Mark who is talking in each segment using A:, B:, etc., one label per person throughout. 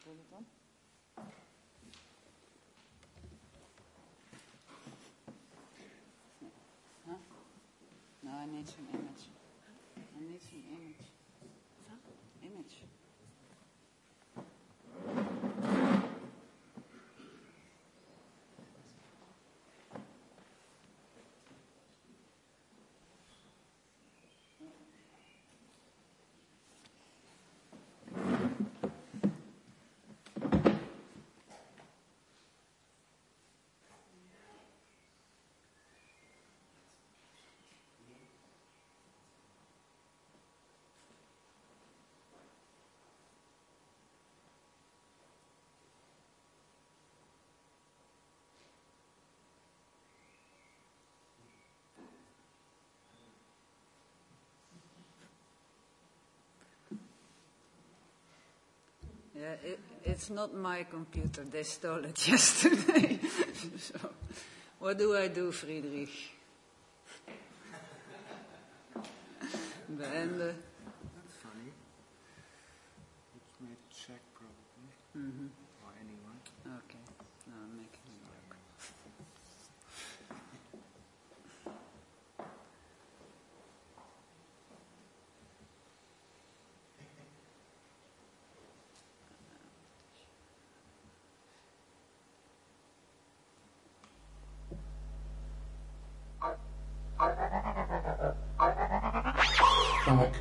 A: Put it on. Huh? No, I need some image. I need some image. Image. Yeah, it's not my computer. They stole it yesterday. So, what do I do, Friedrich? Beenden.
B: That's funny. It's made check probably.
A: Mm-hmm.
B: Or anyone.
A: Okay. No, I'm making a joke.
C: Back.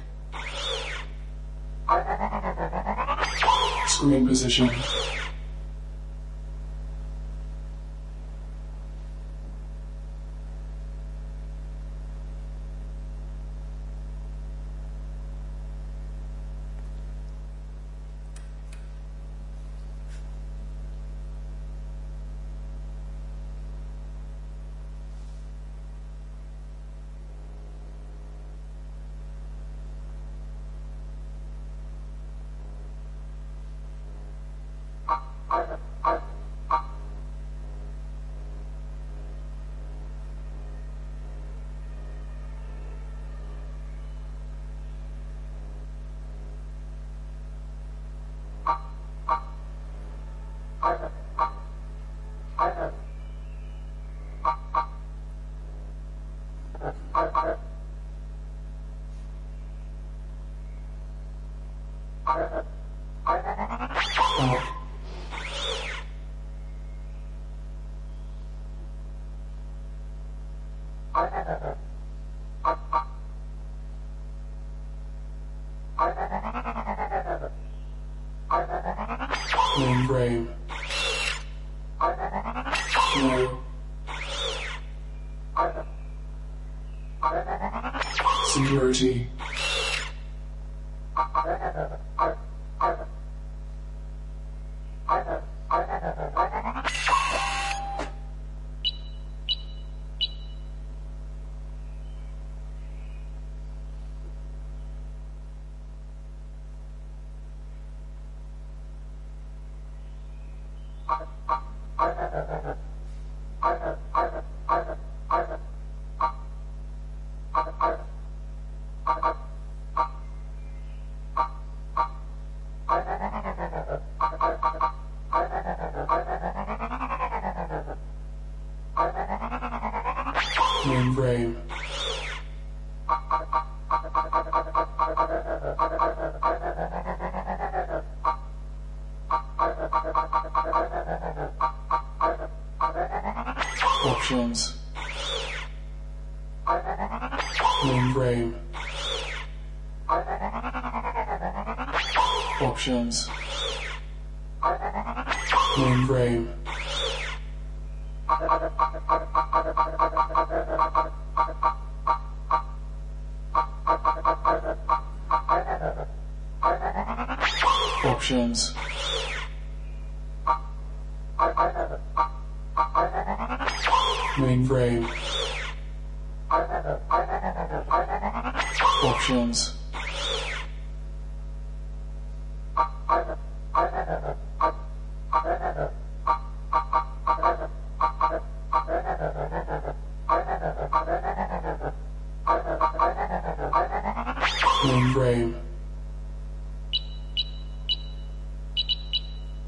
C: Screen position. Back. Main frame. No. Security. Mainframe. Options. Mainframe. Options. Mainframe. Options. Mainframe. Options. Mainframe.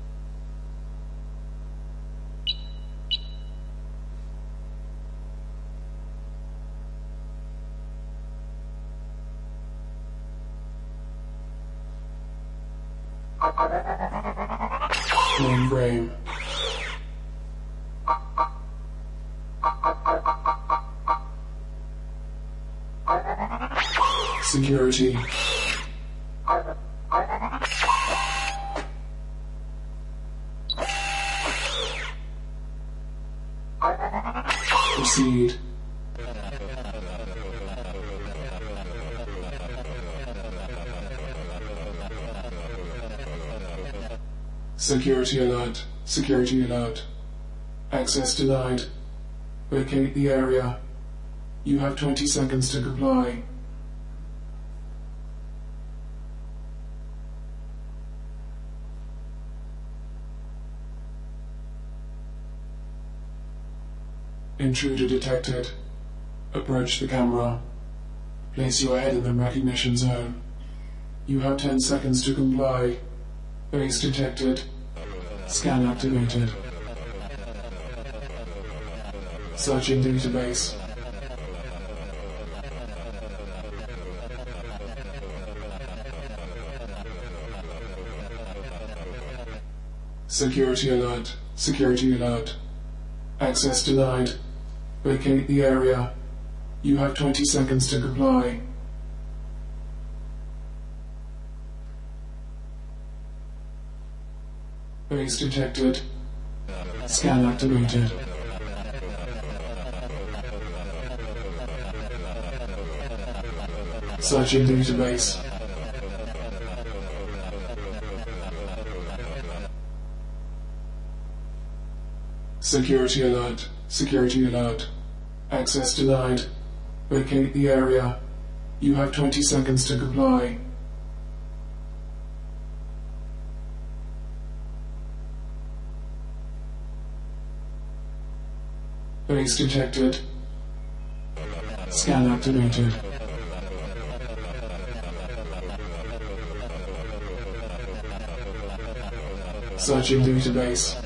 C: Mainframe. Security. Proceed. Security alert. Security alert. Access denied. Vacate the area. You have 20 seconds to comply. Intruder detected. Approach the camera. Place your head in the recognition zone. You have 10 seconds to comply. Face detected. Scan activated. Searching database. Security alert. Security alert. Access denied. Vacate the area. You have 20 seconds to comply. Face detected. Scan activated. Searching database. Security alert. Security alert. Access denied. Vacate the area. You have 20 seconds to comply. Face detected. Scan activated. Searching database.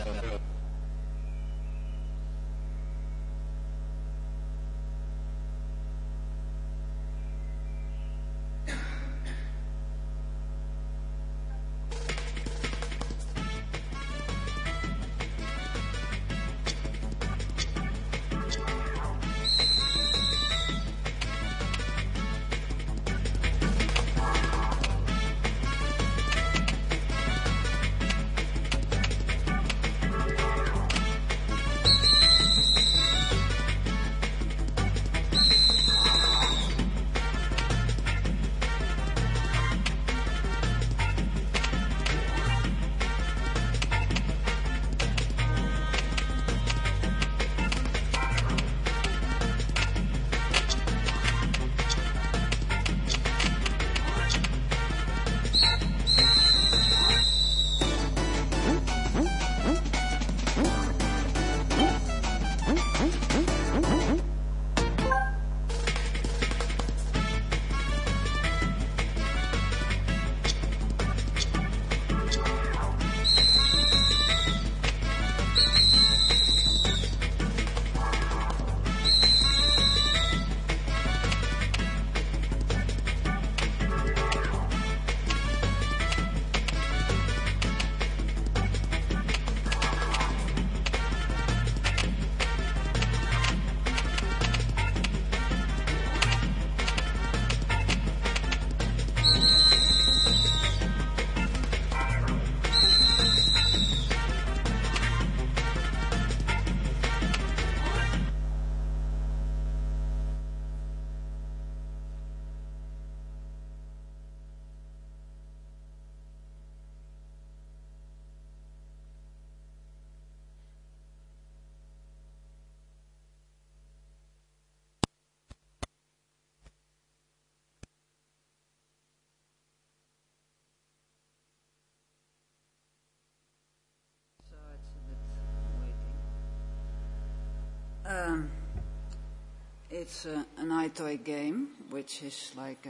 A: It's an iToy game, which is like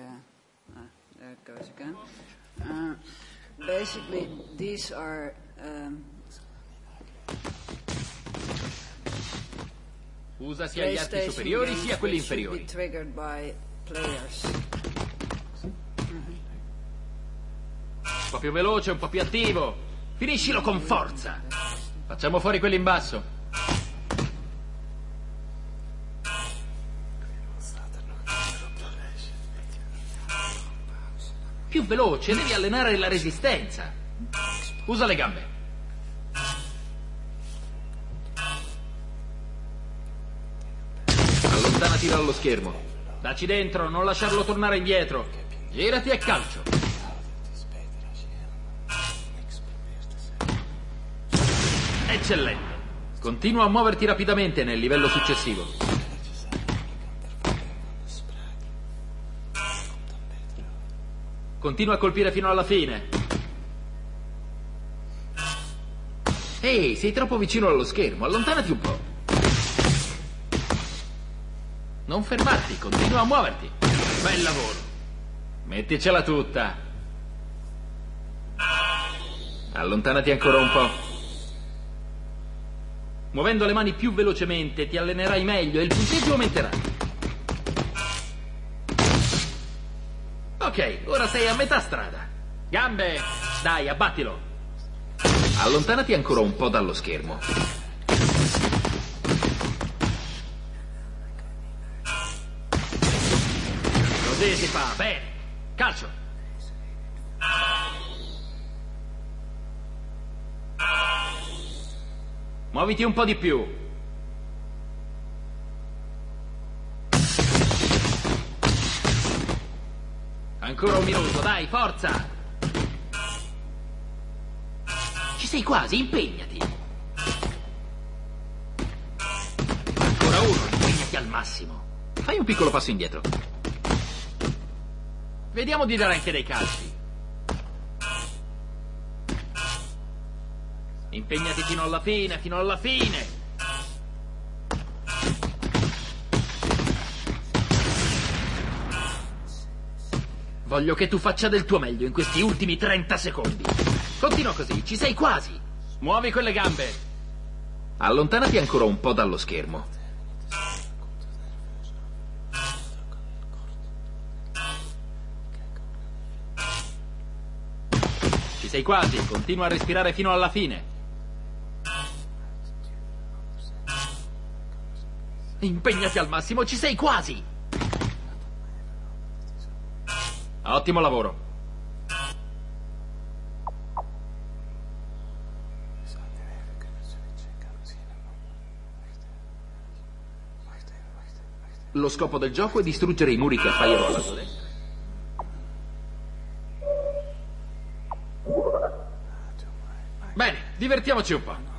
A: there it goes again. Basically, these are
D: Usa sia gli arti superiori sia quelli inferiori.
A: Triggered by players.
D: Un po' più veloce, un po' più attivo. Finiscilo con forza. Facciamo fuori quelli in basso. Più veloce, devi allenare la resistenza. Usa le gambe. Allontanati dallo schermo. Dacci dentro, non lasciarlo tornare indietro. Girati e calcio. Eccellente. Continua a muoverti rapidamente nel livello successivo. Continua a colpire fino alla fine. Ehi, sei troppo vicino allo schermo, allontanati un po'. Non fermarti, continua a muoverti. Bel lavoro. Metticela tutta. Allontanati ancora un po'. Muovendo le mani più velocemente ti allenerai meglio e il punteggio aumenterà. Ok, ora sei a metà strada. Gambe! Dai, abbattilo. Allontanati ancora un po' dallo schermo. Così si fa, bene. Calcio. Muoviti un po' di più. Ancora un minuto, dai, forza! Ci sei quasi, impegnati! Ancora uno, impegnati al massimo. Fai un piccolo passo indietro. Vediamo di dare anche dei calci. Impegnati fino alla fine, fino alla fine! Voglio che tu faccia del tuo meglio in questi ultimi 30 secondi. Continua così, ci sei quasi. Muovi quelle gambe. Allontanati ancora un po' dallo schermo. Ci sei quasi, continua a respirare fino alla fine. Impegnati al massimo, ci sei quasi. Ottimo lavoro. Lo scopo del gioco è distruggere i muri che appaiono alla tua destra. Bene, divertiamoci un po'.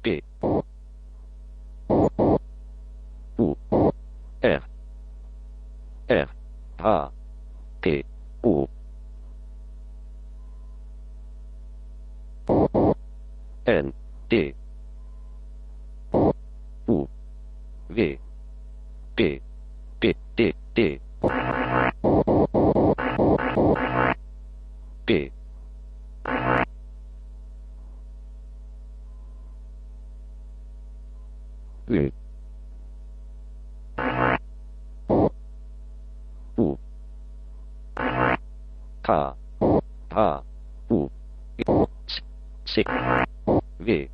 E: P U R R A P U N D U V P P D D P U U K A U C V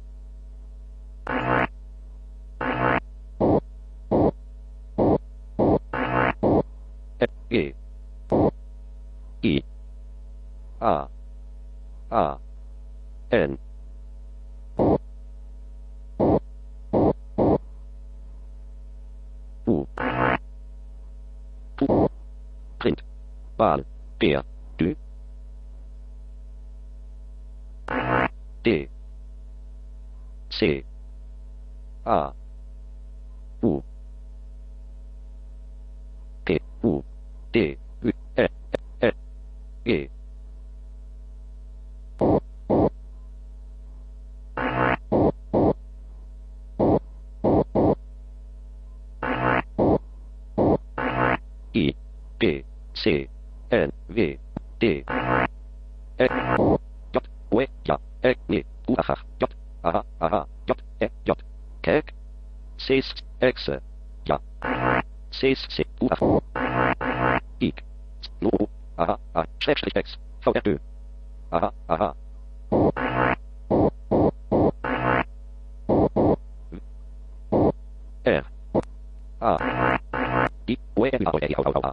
E: E I A N U Print Bal Bär Du D C A U P U D U E E G I B C N V D E J O E J E N U H J A H J E J Kek 6 X J 6 C U H I Nu A A Schrägstrich X V R Ö A A R A I O E L A D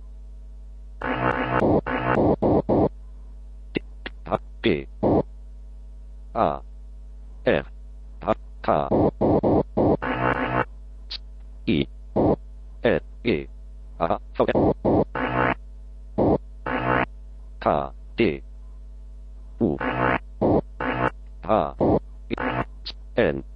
E: H B A R K I N G A V K D U H N